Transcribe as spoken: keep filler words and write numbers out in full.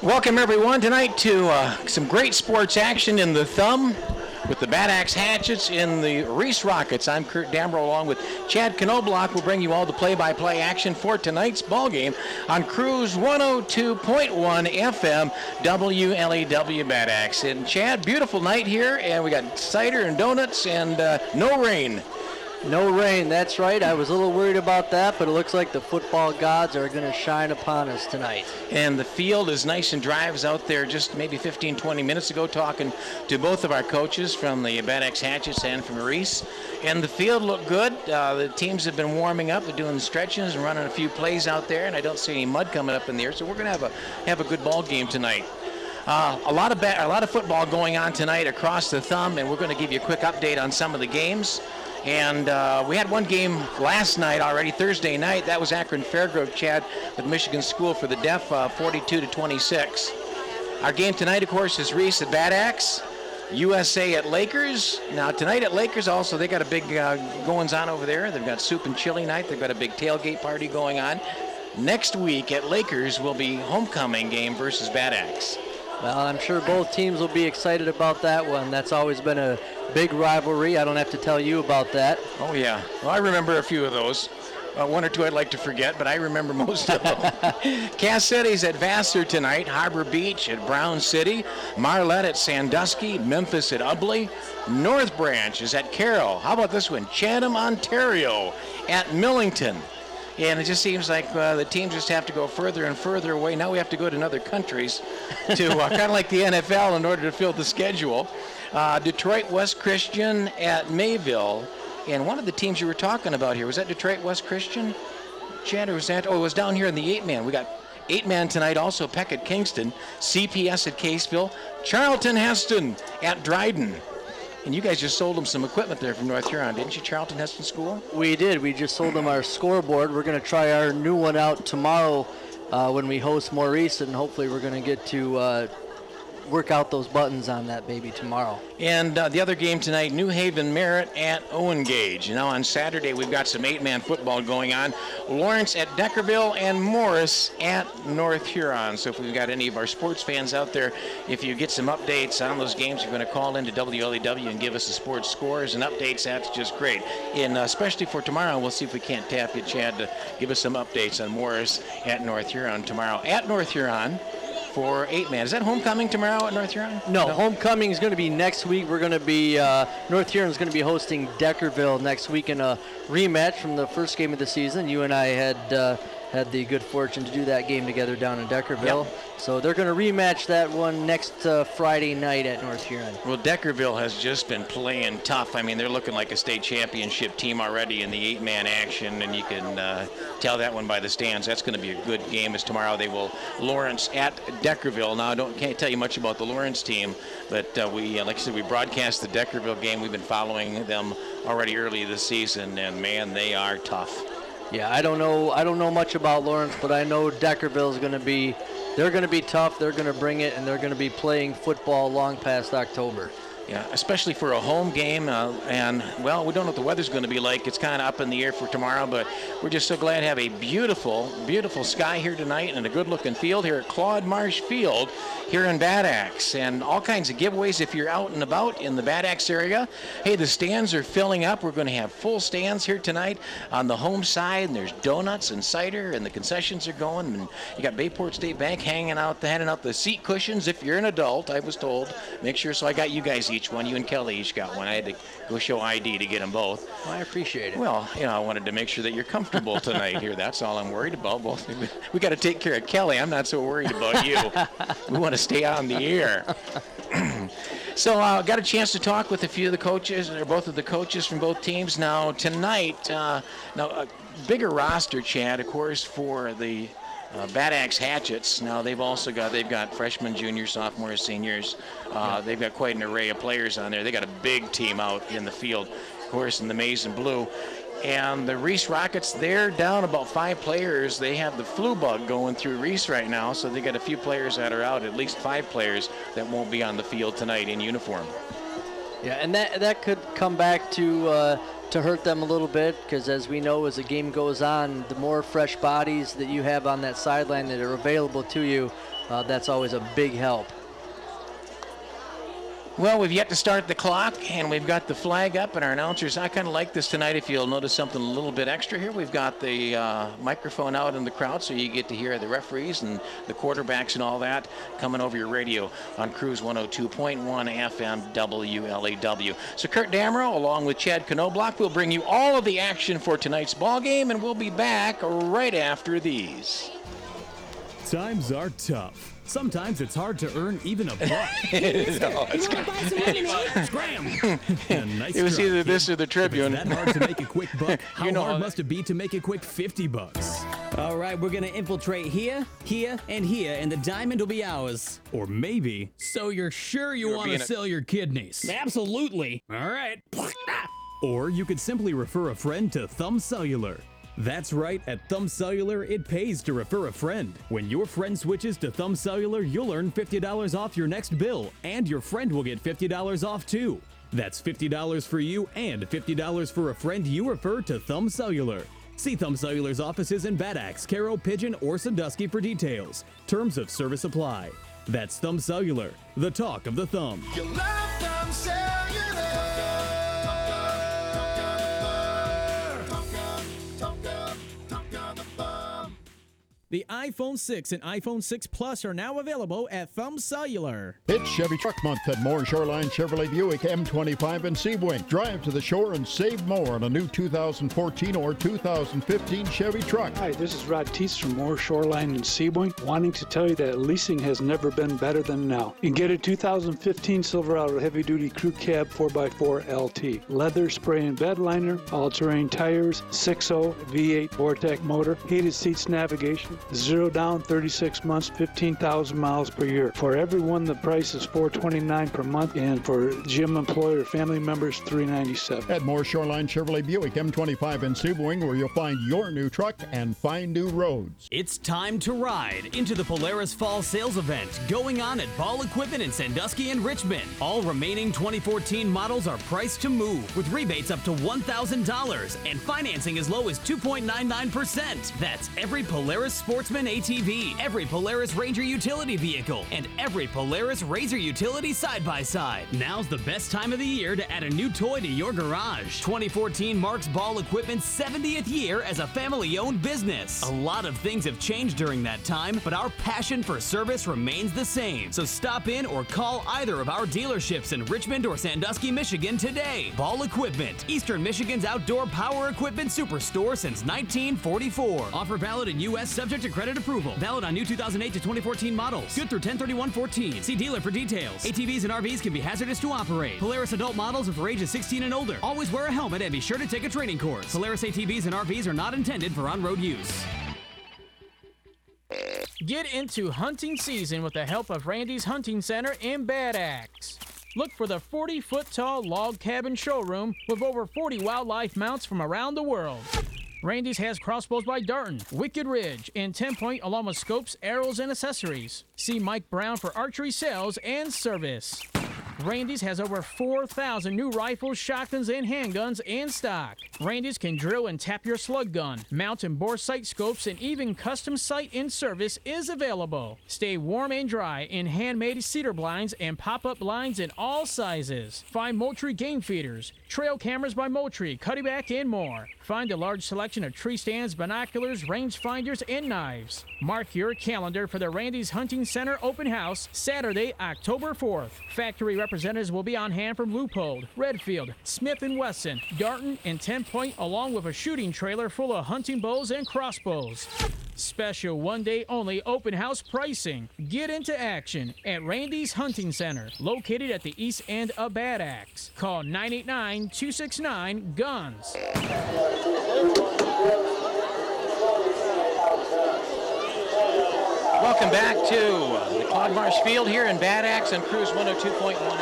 Welcome everyone tonight to uh, some great sports action in the Thumb with the Bad Axe Hatchets in the Reese Rockets. I'm Kurt Damrow along with Chad Knobloch. We'll bring you all the play-by-play action for tonight's ball game on Cruise one oh two point one F M W L E W Bad Axe. And Chad, beautiful night here, and we got cider and donuts and uh, no rain. No rain, that's right. I was a little worried about that, but it looks like the football gods are going to shine upon us tonight. And the field is nice and dry. I was out there just maybe fifteen, twenty minutes ago talking to both of our coaches from the Bad Axe Hatchets and from Reese. And the field looked good. Uh, the teams have been warming up. They're doing stretches and running a few plays out there, and I don't see any mud coming up in the air. So we're going to have a have a good ball game tonight. Uh, a lot of ba- a lot of football going on tonight across the Thumb, and we're going to give you a quick update on some of the games. And uh, we had one game last night already, Thursday night. That was Akron Fairgrove, Chad, with Michigan School for the Deaf, uh, forty-two to twenty-six. Our game tonight, of course, is Reese at Bad Axe, U S A at Lakers. Now, tonight at Lakers also, they got a big uh, goings on over there. They've got soup and chili night. They've got a big tailgate party going on. Next week at Lakers will be homecoming game versus Bad Axe. Well, I'm sure both teams will be excited about that one. That's always been a big rivalry. I don't have to tell you about that. Oh, yeah. Well, I remember a few of those. Uh, one or two I'd like to forget, but I remember most of them. Cass City's at Vassar tonight, Harbor Beach at Brown City, Marlette at Sandusky, Memphis at Ubley, North Branch is at Carroll. How about this one? Chatham, Ontario at Millington. And it just seems like uh, the teams just have to go further and further away. Now we have to go to other countries to uh, kind of like the N F L in order to fill the schedule. Uh, Detroit West Christian at Mayville. And one of the teams you were talking about here, was that Detroit West Christian? Chad, or was that? Oh, it was down here in the eight-man. We got eight-man tonight also, Peck at Kingston, C P S at Caseville, Charlton Heston at Dryden. And you guys just sold them some equipment there from North Huron, didn't you, Charlton Heston School? We did. We just sold them our scoreboard. We're going to try our new one out tomorrow uh, when we host Maurice, and hopefully we're going to get to uh, work out those buttons on that baby tomorrow. And uh, the other game tonight, New Haven Merritt at Owen Gage. Now on Saturday we've got some eight-man football going on. Lawrence at Deckerville and Morris at North Huron. So if we've got any of our sports fans out there, if you get some updates on those games, you're going to call into W L E W and give us the sports scores and updates. That's just great. And uh, especially for tomorrow, we'll see if we can't tap you, Chad, to give us some updates on Morris at North Huron tomorrow. At North Huron for eight-man. Is that homecoming tomorrow at North Huron? No, no. Homecoming is going to be next week. We're going to be, uh, North Huron is going to be hosting Deckerville next week in a rematch from the first game of the season. You and I had uh, had the good fortune to do that game together down in Deckerville. Yep. So they're going to rematch that one next uh, Friday night at North Huron. Well, Deckerville has just been playing tough. I mean, they're looking like a state championship team already in the eight-man action, and you can uh, tell that one by the stands. That's going to be a good game as tomorrow they will Lawrence at Deckerville. Now, I don't can't tell you much about the Lawrence team, but uh, we, uh, like I said, we broadcast the Deckerville game. We've been following them already early this season, and man, they are tough. Yeah, I don't know. I don't know much about Lawrence, but I know Deckerville is going to be. They're going to be tough. They're going to bring it, and they're going to be playing football long past October. Yeah, especially for a home game. Uh, and, well, we don't know what the weather's going to be like. It's kind of up in the air for tomorrow, but we're just so glad to have a beautiful, beautiful sky here tonight and a good-looking field here at Claude Marsh Field here in Bad Axe. And all kinds of giveaways if you're out and about in the Bad Axe area. Hey, the stands are filling up. We're going to have full stands here tonight on the home side, and there's donuts and cider, and the concessions are going. And you got Bayport State Bank hanging out, handing out the seat cushions if you're an adult, I was told. Make sure, so I got you guys each one. You and Kelly each got one. I had to go show I D to get them both. Well, I appreciate it. Well, you know, I wanted to make sure that you're comfortable tonight here. That's all I'm worried about. Well, we got to take care of Kelly. I'm not so worried about you. We want to stay on the air. So I uh, got a chance to talk with a few of the coaches, or both of the coaches from both teams. Now, tonight, uh, now a bigger roster, Chad, of course, for the Uh, Bad Axe Hatchets. Now they've also got they've got freshmen, juniors, sophomores, seniors. Uh, they've got quite an array of players on there. They got a big team out in the field, of course, in the maize and blue. And the Reese Rockets, they're down about five players. They have the flu bug going through Reese right now, so they got a few players that are out, at least five players that won't be on the field tonight in uniform. Yeah, and that that could come back to uh, to hurt them a little bit, because as we know, as the game goes on, the more fresh bodies that you have on that sideline that are available to you, uh, that's always a big help. Well, we've yet to start the clock, and we've got the flag up, and our announcers, I kind of like this tonight. If you'll notice something a little bit extra here, we've got the uh, microphone out in the crowd, so you get to hear the referees and the quarterbacks and all that coming over your radio on Cruise one oh two point one F M W L A W. So Kurt Damrow, along with Chad Knobloch, will bring you all of the action for tonight's ball game, and we'll be back right after these. Times are tough. Sometimes it's hard to earn even a buck. no, it's Scram! Nice it was try, either kid. this or the Tribune. If it's that hard to make a quick buck, how You know hard how must it be to make a quick fifty bucks? All right, we're gonna infiltrate here, here, and here, and the diamond will be ours. Or maybe, so you're sure you You're want to being a- sell your kidneys. Absolutely. All right. Or you could simply refer a friend to Thumb Cellular. That's right, at Thumb Cellular, it pays to refer a friend. When your friend switches to Thumb Cellular, you'll earn fifty dollars off your next bill, and your friend will get fifty dollars off too. That's fifty dollars for you and fifty dollars for a friend you refer to Thumb Cellular. See Thumb Cellular's offices in Bad Axe, Caro, Pigeon, or Sandusky for details. Terms of service apply. That's Thumb Cellular, the talk of the thumb. You love Thumb Cellular. The iPhone six and iPhone six Plus are now available at Thumb Cellular. It's Chevy Truck Month at Moore Shoreline Chevrolet Buick M twenty-five and Sebring. Drive to the shore and save more on a new two thousand fourteen or two thousand fifteen Chevy truck. Hi, this is Rod Teese from Moore Shoreline and Sebring, wanting to tell you that leasing has never been better than now. And get a two thousand fifteen Silverado Heavy Duty Crew Cab four by four L T. Leather spray and bed liner, all-terrain tires, six point oh V eight Vortec motor, heated seats navigation, zero down, thirty-six months, fifteen thousand miles per year. For everyone, the price is four hundred twenty-nine dollars per month, and for gym employer family members, three hundred ninety-seven dollars. At Moore Shoreline Chevrolet Buick M twenty-five and Sebring, where you'll find your new truck and find new roads. It's time to ride into the Polaris Fall Sales Event going on at Ball Equipment in Sandusky and Richmond. All remaining twenty fourteen models are priced to move with rebates up to one thousand dollars and financing as low as two point nine nine percent. That's every Polaris Sportsman A T V, every Polaris Ranger utility vehicle, and every Polaris Razor utility side-by-side. Now's the best time of the year to add a new toy to your garage. twenty fourteen marks Ball Equipment's seventieth year as a family-owned business. A lot of things have changed during that time, but our passion for service remains the same. So stop in or call either of our dealerships in Richmond or Sandusky, Michigan today. Ball Equipment, Eastern Michigan's outdoor power equipment superstore since nineteen forty-four. Offer valid in U S subject to credit approval. Valid on new two thousand eight to twenty fourteen models. Good through ten thirty-one fourteen. See dealer for details. A T Vs and R Vs can be hazardous to operate. Polaris adult models are for ages sixteen and older. Always wear a helmet and be sure to take a training course. Polaris A T Vs and R Vs are not intended for on-road use. Get into hunting season with the help of Randy's Hunting Center in Bad Axe. Look for the forty-foot tall log cabin showroom with over forty wildlife mounts from around the world. Randy's has crossbows by Darton, Wicked Ridge, and ten point along with scopes, arrows, and accessories. See Mike Brown for archery sales and service. Randy's has over four thousand new rifles, shotguns, and handguns in stock. Randy's can drill and tap your slug gun. Mount and bore sight scopes and even custom sight in service is available. Stay warm and dry in handmade cedar blinds and pop-up blinds in all sizes. Find Moultrie game feeders, trail cameras by Moultrie, Cuddyback, and more. Find a large selection of tree stands, binoculars, range finders, and knives. Mark your calendar for the Randy's Hunting Center open house, Saturday, October fourth. Factory representatives will be on hand from Leupold, Redfield, Smith and Wesson, Darton, and ten point, along with a shooting trailer full of hunting bows and crossbows. Special one-day only open house pricing. Get into action at Randy's Hunting Center, located at the east end of Bad Axe. Call nine eight nine, two six nine, GUNS. Welcome back to the Claude Marsh Field here in Bad Axe on Cruise one oh two point one